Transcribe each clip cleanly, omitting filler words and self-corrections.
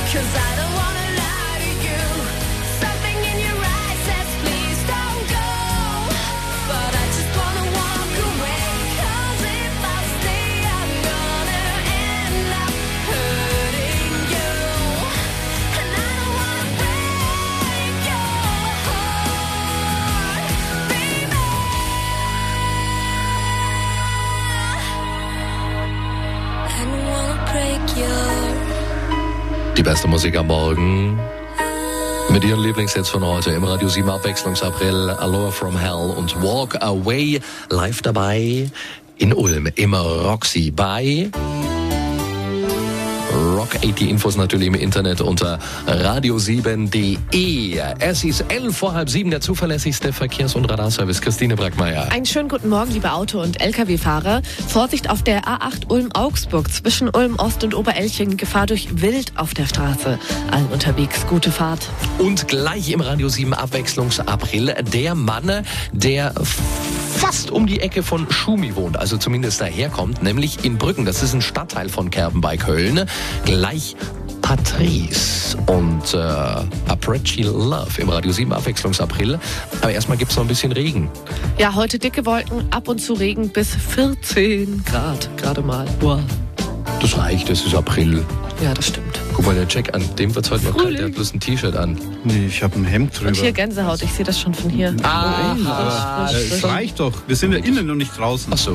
'Cause I don't wanna lie to you. Something in your eyes says please don't go. But I just wanna walk away. 'Cause if I stay, I'm gonna end up hurting you. And I don't wanna break your heart, baby. I don't wanna break your. Die beste Musik am Morgen. Mit ihren Lieblingshits von heute im Radio 7 Abwechslungsapril, Aloha from Hell und Walk Away. Live dabei in Ulm im Roxy bei Rock 80. Infos natürlich im Internet unter radio7.de. Es ist 6:11, der zuverlässigste Verkehrs- und Radarservice. Christine Brackmeier. Einen schönen guten Morgen, liebe Auto- und Lkw-Fahrer. Vorsicht auf der A8 Ulm-Augsburg zwischen Ulm-Ost und Oberelching. Gefahr durch Wild auf der Straße. Allen unterwegs gute Fahrt. Und gleich im Radio 7 Abwechslungsapril der Mann, der fast um die Ecke von Schumi wohnt, also zumindest daherkommt, nämlich in Brücken. Das ist ein Stadtteil von Kerpen bei Köln. Gleich Patrice und Apache Love im Radio 7 Abwechslungsapril. Aber erstmal gibt es noch ein bisschen Regen. Ja, heute dicke Wolken, ab und zu Regen bis 14 Grad gerade mal. Wow. Das reicht, das ist April. Ja, das stimmt. Guck mal, der Jack an, dem wird es heute noch kalt, Frühling. der hat bloß ein T-Shirt an. Nee, ich habe ein Hemd drüber. Und hier Gänsehaut, ich sehe das schon von hier. Es reicht doch. Wir sind ja innen und nicht draußen. Ach so,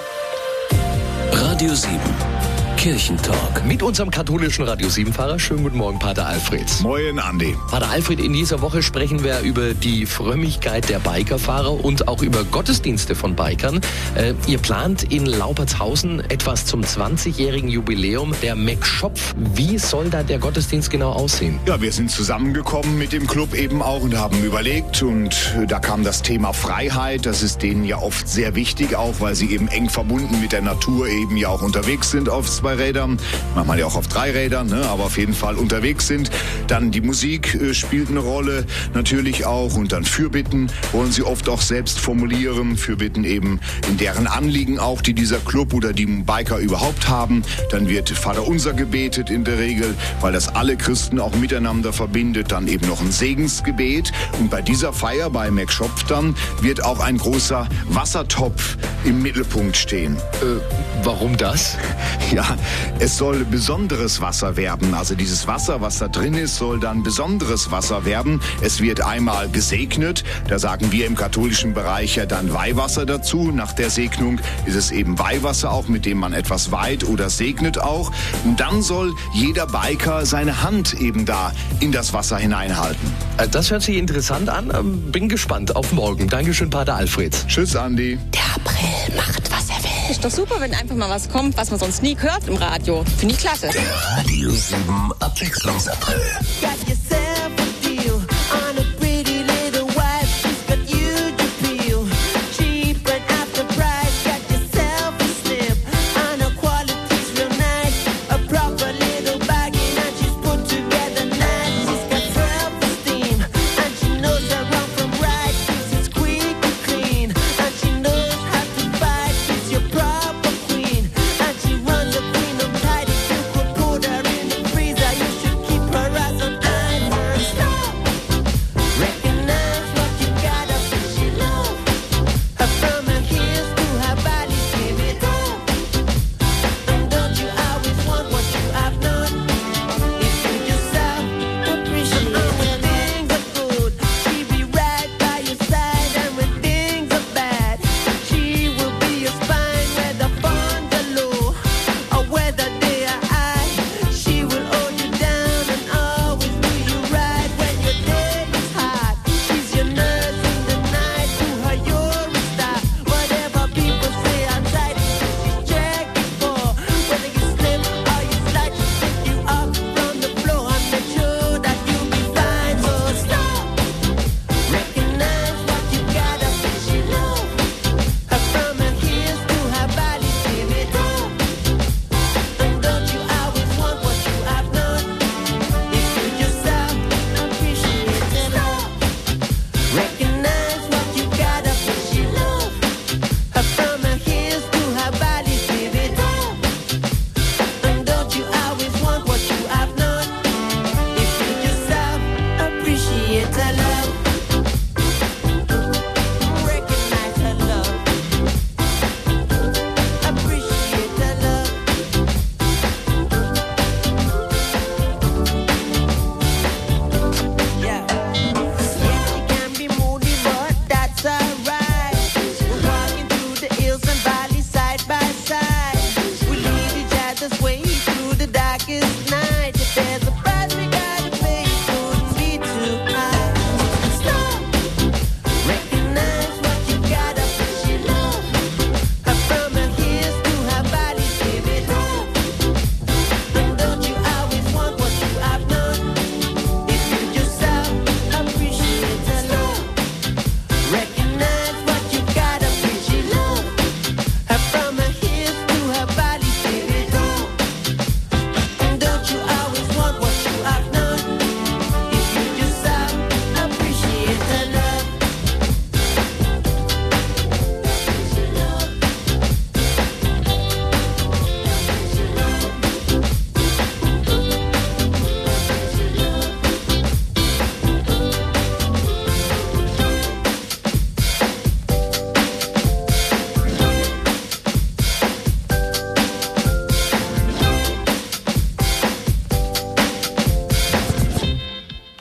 ja. Radio 7 Kirchentalk. Mit unserem katholischen Radio 7-Fahrer. Schönen guten Morgen, Pater Alfred. Moin, Andi. Pater Alfred, in dieser Woche sprechen wir über die Frömmigkeit der Bikerfahrer und auch über Gottesdienste von Bikern. Ihr plant in Laupertshausen etwas zum 20-jährigen Jubiläum der McShopf. Wie soll da der Gottesdienst genau aussehen? Ja, wir sind zusammengekommen mit dem Club eben auch und haben überlegt, und da kam das Thema Freiheit. Das ist denen ja oft sehr wichtig, auch weil sie eben eng verbunden mit der Natur eben ja auch unterwegs sind auf 2 Rädern, manchmal ja auch auf 3 Rädern, ne, aber auf jeden Fall unterwegs sind. Dann die Musik spielt eine Rolle natürlich auch, und dann Fürbitten wollen sie oft auch selbst formulieren, Fürbitten eben in deren Anliegen auch, die dieser Club oder die Biker überhaupt haben. Dann wird Vaterunser gebetet in der Regel, weil das alle Christen auch miteinander verbindet. Dann eben noch ein Segensgebet, und bei dieser Feier bei McShopf dann wird auch ein großer Wassertopf im Mittelpunkt stehen. Warum das? Ja, es soll besonderes Wasser werden. Also dieses Wasser, was da drin ist, soll dann besonderes Wasser werden. Es wird einmal gesegnet. Da sagen wir im katholischen Bereich ja dann Weihwasser dazu. Nach der Segnung ist es eben Weihwasser auch, mit dem man etwas weiht oder segnet auch. Und dann soll jeder Biker seine Hand eben da in das Wasser hineinhalten. Das hört sich interessant an. Bin gespannt auf morgen. Dankeschön, Pater Alfred. Tschüss, Andi. Der April macht, was er will. Ist doch super, wenn einfach mal was kommt, was man sonst nie hört im Radio. Finde ich klasse. Radio 7 Abwechslungsapril. Got yourself a deal on a pretty little wife. She's got huge appeal. Cheap and after price. Got yourself a slip on her quality's real nice. A proper little bargain and she's put together nice. She's got self-esteem and she knows her wrong from right. She's quick and clean and she knows how to fight. She's your proper queen and she runs a queen of tight. If you could put her in the freezer, you should keep her as an idol.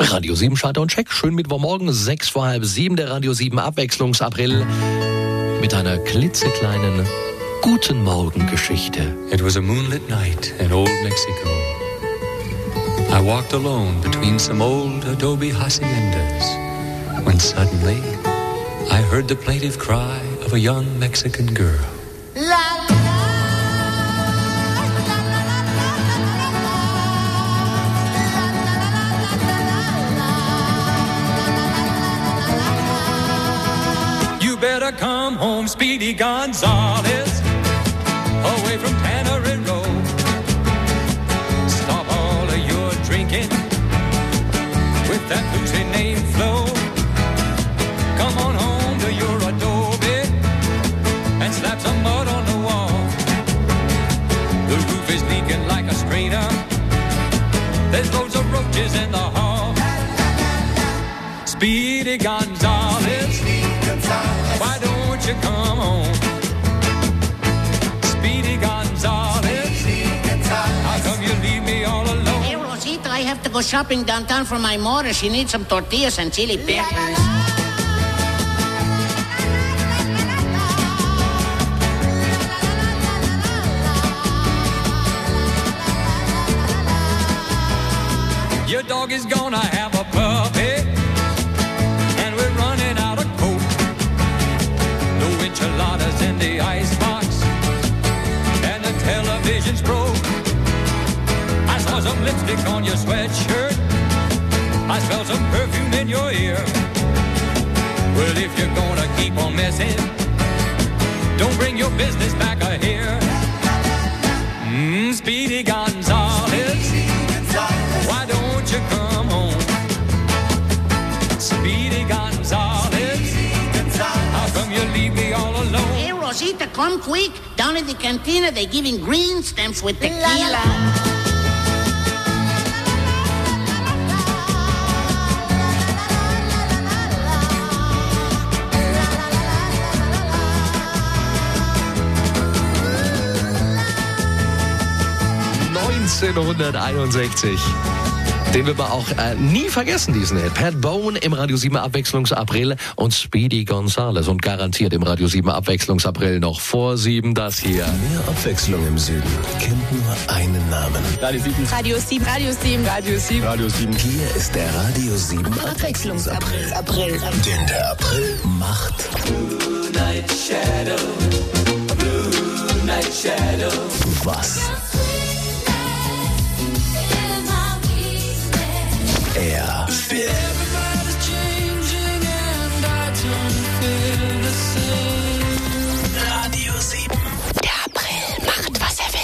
Radio 7 Schalter und Check. Schön Mittwochmorgen, 6 vor halb 7, der Radio 7 Abwechslungsapril mit einer klitzekleinen Guten Morgen Geschichte. It was a moonlit night in old Mexico. I walked alone between some old adobe haciendas when suddenly I heard the plaintive cry of a young Mexican girl. You better come home, Speedy Gonzales, away from Tannery Road. Stop all of your drinking with that boozy name Flo. Come on home to your adobe and slap some mud on the wall. The roof is leaking like a strainer. There's loads of roaches in the hall. Speedy Gonzales, why don't you come home? Speedy Gonzales, how come you leave me all alone? Hey, Rosita, I have to go shopping downtown for my mother. She needs some tortillas and chili peppers. Your dog is gonna have a puppy, and we're running out of coke. No enchiladas in the icebox, and the television's broke. I saw some lipstick on your sweatshirt, I smell some perfume in your ear. Well, if you're gonna keep on messing, don't bring your business back here. Speedy Gonzales, why don't you come home? Speedy Gonzales, how come you leave me all alone? Hey, Rosita, come quick. Down in the cantina, they're giving green stamps with tequila. 1961. Den wird man auch nie vergessen, diesen Hit. Pat Bowen im Radio 7 Abwechslungsapril und Speedy Gonzales. Und garantiert im Radio 7 Abwechslungsapril noch vor 7 das hier. Mehr Abwechslung im Süden kennt nur einen Namen. Radio 7. Radio 7. Radio 7. Radio 7. Radio 7. Hier ist der Radio 7 Abwechslungsapril. Denn der April macht. Blue Night Shadow. Blue Night Shadow. Was? Er. Radio 7. Der April macht, was er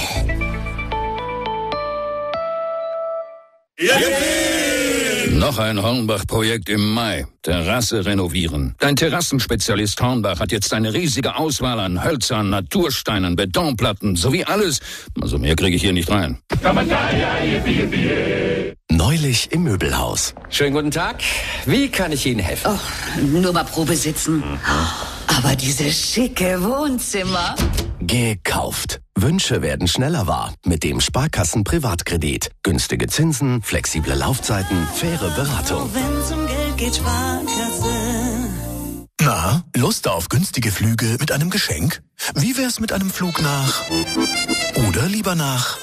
will. Noch ein Hornbach-Projekt im Mai. Terrasse renovieren. Dein Terrassenspezialist Hornbach hat jetzt eine riesige Auswahl an Hölzern, Natursteinen, Betonplatten sowie alles. Also mehr kriege ich hier nicht rein. Neulich im Möbelhaus. Schönen guten Tag. Wie kann ich Ihnen helfen? Oh, nur mal Probe sitzen. Aber dieses schicke Wohnzimmer. Gekauft. Wünsche werden schneller wahr mit dem Sparkassen-Privatkredit. Günstige Zinsen, flexible Laufzeiten, faire Beratung. Wenn's um Geld geht, Sparkasse. Na, Lust auf günstige Flüge mit einem Geschenk? Wie wär's mit einem Flug nach... Oder lieber nach...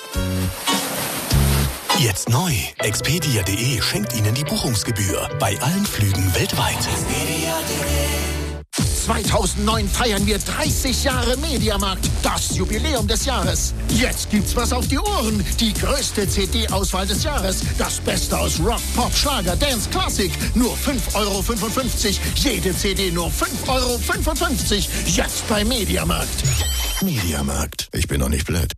Jetzt neu. Expedia.de schenkt Ihnen die Buchungsgebühr bei allen Flügen weltweit. 2009 feiern wir 30 Jahre Mediamarkt, das Jubiläum des Jahres. Jetzt gibt's was auf die Ohren, die größte CD-Auswahl des Jahres. Das Beste aus Rock, Pop, Schlager, Dance, Klassik. Nur 5,55 €, jede CD nur 5,55 €. Jetzt bei Mediamarkt. Mediamarkt. Ich bin doch nicht blöd.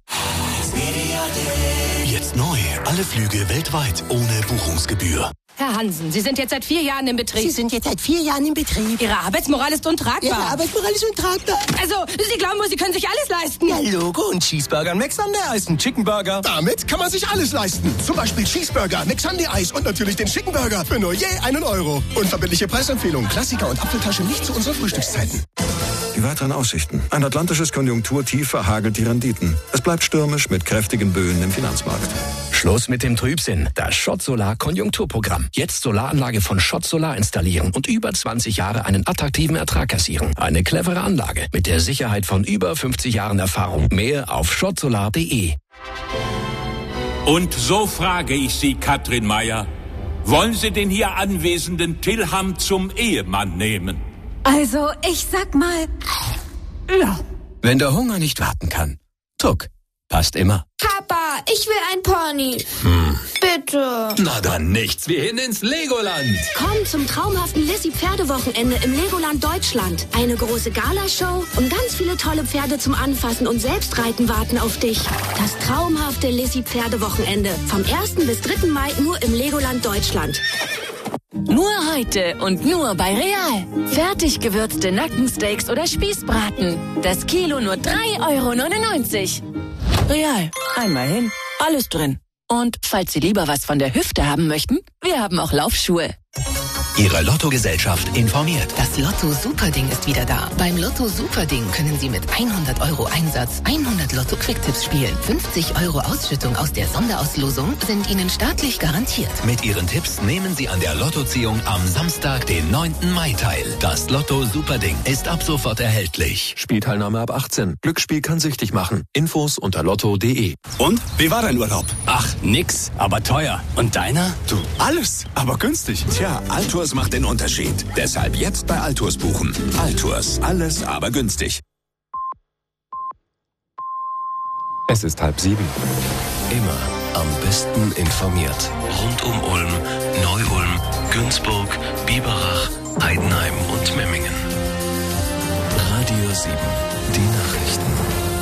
Jetzt neu. Alle Flüge weltweit ohne Buchungsgebühr. Herr Hansen, Sie sind jetzt seit 4 Jahren im Betrieb. Sie sind jetzt seit 4 Jahren im Betrieb. Ihre Arbeitsmoral ist untragbar. Ihre Arbeitsmoral ist untragbar. Also, Sie glauben wohl, Sie können sich alles leisten. Ja, Logo und Cheeseburger McSunday Eis und Chicken Burger. Damit kann man sich alles leisten. Zum Beispiel Cheeseburger, McSunday Eis und natürlich den Chicken Burger für nur je 1 €. Unverbindliche Preisempfehlung, Klassiker und Apfeltasche nicht zu unseren Frühstückszeiten. Die weiteren Aussichten. Ein atlantisches Konjunkturtief verhagelt die Renditen. Es bleibt stürmisch mit kräftigen Böen im Finanzmarkt. Schluss mit dem Trübsinn. Das Schott Solar Konjunkturprogramm. Jetzt Solaranlage von Schott Solar installieren und über 20 Jahre einen attraktiven Ertrag kassieren. Eine clevere Anlage mit der Sicherheit von über 50 Jahren Erfahrung. Mehr auf schottsolar.de. Und so frage ich Sie, Katrin Meyer, wollen Sie den hier anwesenden Tilham zum Ehemann nehmen? Also, ich sag mal, ja. Wenn der Hunger nicht warten kann, Tuck passt immer. Papa, ich will ein Pony. Bitte. Na dann nichts wie hin ins Legoland. Komm zum traumhaften Lissi-Pferdewochenende im Legoland Deutschland. Eine große Galashow und ganz viele tolle Pferde zum Anfassen und Selbstreiten warten auf dich. Das traumhafte Lissi-Pferdewochenende. Vom 1. bis 3. Mai nur im Legoland Deutschland. Nur heute und nur bei Real. Fertig gewürzte Nackensteaks oder Spießbraten. Das Kilo nur 3,99 €. Real. Einmal hin, alles drin. Und falls Sie lieber was von der Hüfte haben möchten, wir haben auch Laufschuhe. Ihre Lottogesellschaft informiert. Das Lotto Superding ist wieder da. Beim Lotto Superding können Sie mit 100 € Einsatz 100 Lotto Quicktipps spielen. 50 € Ausschüttung aus der Sonderauslosung sind Ihnen staatlich garantiert. Mit Ihren Tipps nehmen Sie an der Lottoziehung am Samstag, den 9. Mai teil. Das Lotto Superding ist ab sofort erhältlich. Spielteilnahme ab 18. Glücksspiel kann süchtig machen. Infos unter lotto.de. Und? Wie war dein Urlaub? Ach, nix, aber teuer. Und deiner? Du, alles, aber günstig. Tja, Altours macht den Unterschied. Deshalb jetzt bei Altours buchen. Altours, alles aber günstig. Es ist 6:30. Immer am besten informiert. Rund um Ulm, Neu-Ulm, Günzburg, Biberach, Heidenheim und Memmingen. Radio 7, die Nachrichten.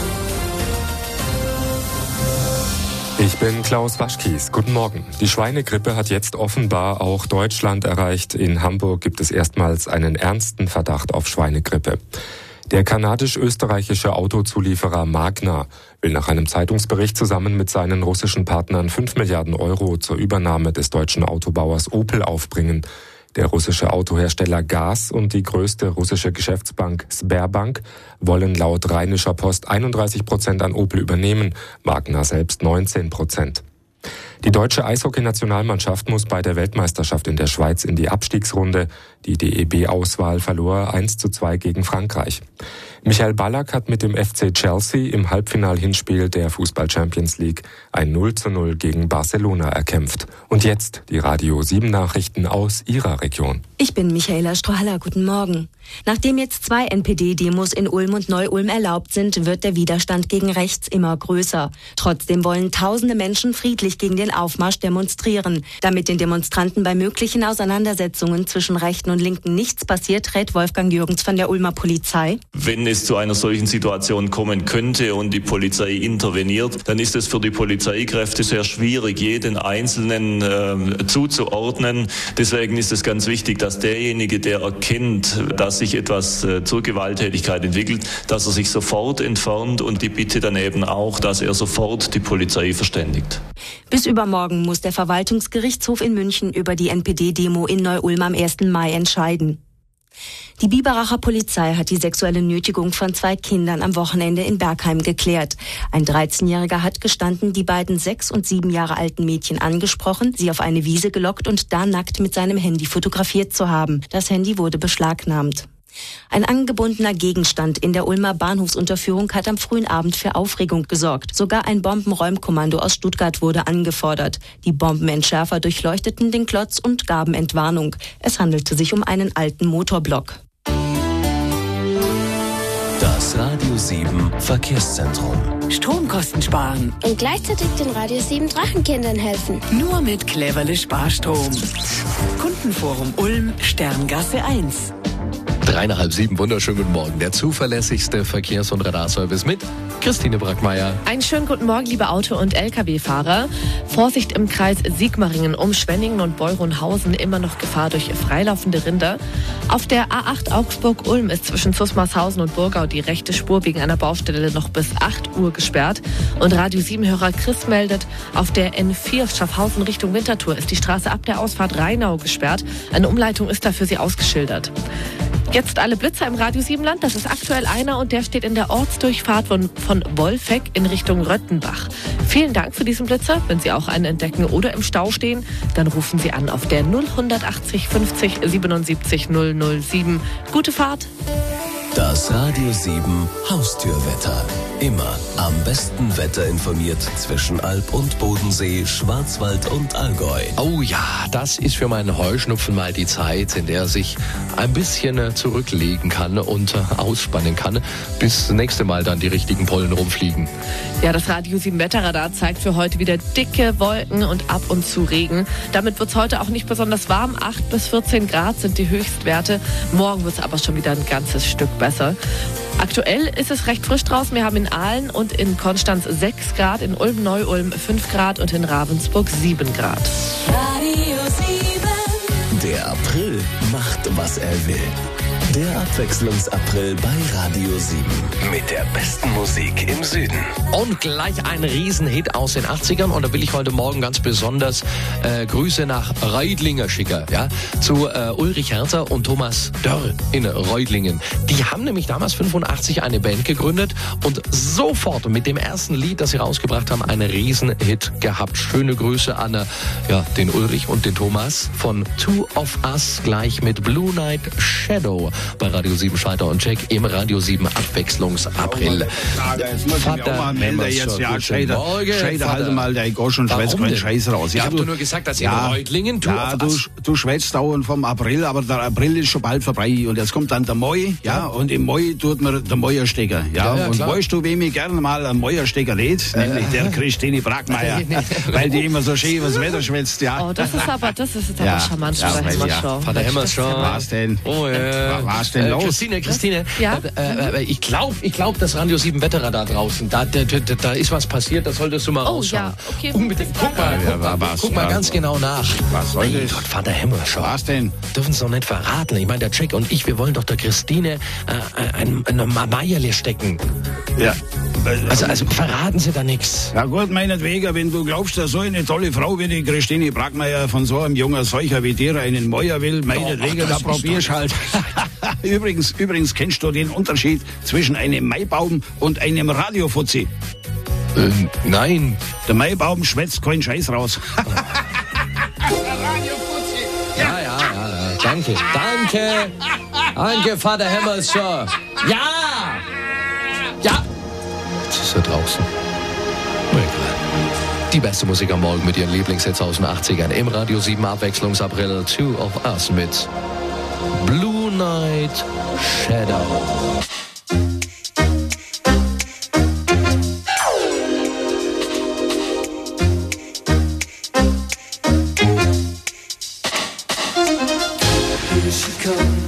Ich bin Klaus Waschkies. Guten Morgen. Die Schweinegrippe hat jetzt offenbar auch Deutschland erreicht. In Hamburg gibt es erstmals einen ernsten Verdacht auf Schweinegrippe. Der kanadisch-österreichische Autozulieferer Magna will nach einem Zeitungsbericht zusammen mit seinen russischen Partnern 5 Milliarden € zur Übernahme des deutschen Autobauers Opel aufbringen. Der russische Autohersteller Gaz und die größte russische Geschäftsbank Sberbank wollen laut Rheinischer Post 31% an Opel übernehmen, Magna selbst 19%. Die deutsche Eishockey-Nationalmannschaft muss bei der Weltmeisterschaft in der Schweiz in die Abstiegsrunde. Die DEB-Auswahl verlor 1:2 gegen Frankreich. Michael Ballack hat mit dem FC Chelsea im Halbfinal-Hinspiel der Fußball-Champions League ein 0:0 gegen Barcelona erkämpft. Und jetzt die Radio 7 Nachrichten aus Ihrer Region. Ich bin Michaela Strohaller, guten Morgen. Nachdem jetzt 2 NPD-Demos in Ulm und Neu-Ulm erlaubt sind, wird der Widerstand gegen rechts immer größer. Trotzdem wollen tausende Menschen friedlich gegen den Aufmarsch demonstrieren. Damit den Demonstranten bei möglichen Auseinandersetzungen zwischen Rechten und Linken nichts passiert, rät Wolfgang Jürgens von der Ulmer Polizei. Wenn es zu einer solchen Situation kommen könnte und die Polizei interveniert, dann ist es für die Polizeikräfte sehr schwierig, jeden Einzelnen zuzuordnen. Deswegen ist es ganz wichtig, dass derjenige, der erkennt, dass sich etwas zur Gewalttätigkeit entwickelt, dass er sich sofort entfernt und die Bitte dann eben auch, dass er sofort die Polizei verständigt. Bis übermorgen muss der Verwaltungsgerichtshof in München über die NPD-Demo in Neu-Ulm am 1. Mai entscheiden. Die Biberacher Polizei hat die sexuelle Nötigung von 2 Kindern am Wochenende in Bergheim geklärt. Ein 13-Jähriger hat gestanden, die beiden 6 und 7 Jahre alten Mädchen angesprochen, sie auf eine Wiese gelockt und da nackt mit seinem Handy fotografiert zu haben. Das Handy wurde beschlagnahmt. Ein angebundener Gegenstand in der Ulmer Bahnhofsunterführung hat am frühen Abend für Aufregung gesorgt. Sogar ein Bombenräumkommando aus Stuttgart wurde angefordert. Die Bombenentschärfer durchleuchteten den Klotz und gaben Entwarnung. Es handelte sich um einen alten Motorblock. Das Radio 7 Verkehrszentrum. Stromkosten sparen. Und gleichzeitig den Radio 7 Drachenkindern helfen. Nur mit Cleverle Sparstrom. Kundenforum Ulm, Sterngasse 1. 6:30, wunderschönen guten Morgen. Der zuverlässigste Verkehrs- und Radarservice mit Christine Brackmeier. Einen schönen guten Morgen, liebe Auto- und Lkw-Fahrer. Vorsicht im Kreis Sigmaringen um Schwenningen und Beuronhausen, immer noch Gefahr durch freilaufende Rinder. Auf der A8 Augsburg-Ulm ist zwischen Zusmarshausen und Burgau die rechte Spur wegen einer Baustelle noch bis 8 Uhr gesperrt. Und Radio 7-Hörer Chris meldet, auf der N4 Schaffhausen Richtung Winterthur ist die Straße ab der Ausfahrt Rheinau gesperrt. Eine Umleitung ist da für Sie ausgeschildert. Jetzt alle Blitzer im Radio 7 Land. Das ist aktuell einer und der steht in der Ortsdurchfahrt von Wolfegg in Richtung Röttenbach. Vielen Dank für diesen Blitzer. Wenn Sie auch einen entdecken oder im Stau stehen, dann rufen Sie an auf der 0180 50 77 007. Gute Fahrt. Das Radio 7 Haustürwetter. Immer am besten Wetter informiert zwischen Alb und Bodensee, Schwarzwald und Allgäu. Oh ja, das ist für meinen Heuschnupfen mal die Zeit, in der er sich ein bisschen zurücklegen kann und ausspannen kann, bis das nächste Mal dann die richtigen Pollen rumfliegen. Ja, das Radio 7 Wetterradar zeigt für heute wieder dicke Wolken und ab und zu Regen. Damit wird es heute auch nicht besonders warm. 8 bis 14 Grad sind die Höchstwerte. Morgen wird es aber schon wieder ein ganzes Stück besser. Aktuell ist es recht frisch draußen. Wir haben in Aalen und in Konstanz 6 Grad, in Ulm-Neu-Ulm 5 Grad und in Ravensburg 7 Grad. Radio 7. Der April macht, was er will. Der Abwechslungsapril bei Radio 7. Mit der besten Musik im Süden. Und gleich ein Riesenhit aus den 80ern. Und da will ich heute Morgen ganz besonders Grüße nach Reutlinger schicken. Ja? Zu Ulrich Herzer und Thomas Dörr in Reutlingen. Die haben nämlich damals 85 eine Band gegründet und sofort mit dem ersten Lied, das sie rausgebracht haben, einen Riesenhit gehabt. Schöne Grüße an den Ulrich und den Thomas von Two of Us, gleich mit Blue Night Shadow. Bei Radio 7 Schalter und Check im Radio 7 Abwechslungsapril. Jetzt muss ich mich auch mal melden, jetzt, ja, Scheiter, halt mal, der Gosch und schwätzt keinen Scheiß raus. Ich hab doch nur gesagt, dass ihr in Reutlingen du schwätzt dauernd vom April, aber der April ist schon bald vorbei und jetzt kommt dann der Mai, und im Mai tut man den Mauerstecker, und klar. Weißt du, wem ich gerne mal einen Mauerstecker lädt? Nämlich der Christine Bragmeier, weil die immer so schön was Wetter schwätzt, ja. Oh, das ist aber charmant von der Hemmershow. Von der Hemmershow. Was denn? Oh, was denn los? Christine, ja? Ich glaube, das Radio 7 Wetterradar draußen, da ist was passiert, da solltest du mal rausschauen. Ja, okay. Unbedingt. Guck mal ganz genau nach. Was soll das? Gott, Vater Hemmershow. Was denn? Dürfen Sie doch nicht verraten. Ich meine, der Jack und ich, wir wollen doch der Christine ein Meierle stecken. Ja. Also verraten Sie da nichts. Ja gut, meinetwegen, wenn du glaubst, dass so eine tolle Frau wie die Christine Bragmeier von so einem jungen Seucher wie dir einen Meier will, meinetwegen, da probierst halt. Übrigens kennst du den Unterschied zwischen einem Maibaum und einem Radiofuzzi? Nein. Der Maibaum schwätzt keinen Scheiß raus. Ja. Danke, Vater Hemmershow. Ja! Jetzt ist er draußen. Die beste Musik am Morgen mit ihren Lieblingshits aus den 80ern. Im Radio 7 Abwechslungsapril Two of Us mit Blue Night Shadow. Here she comes.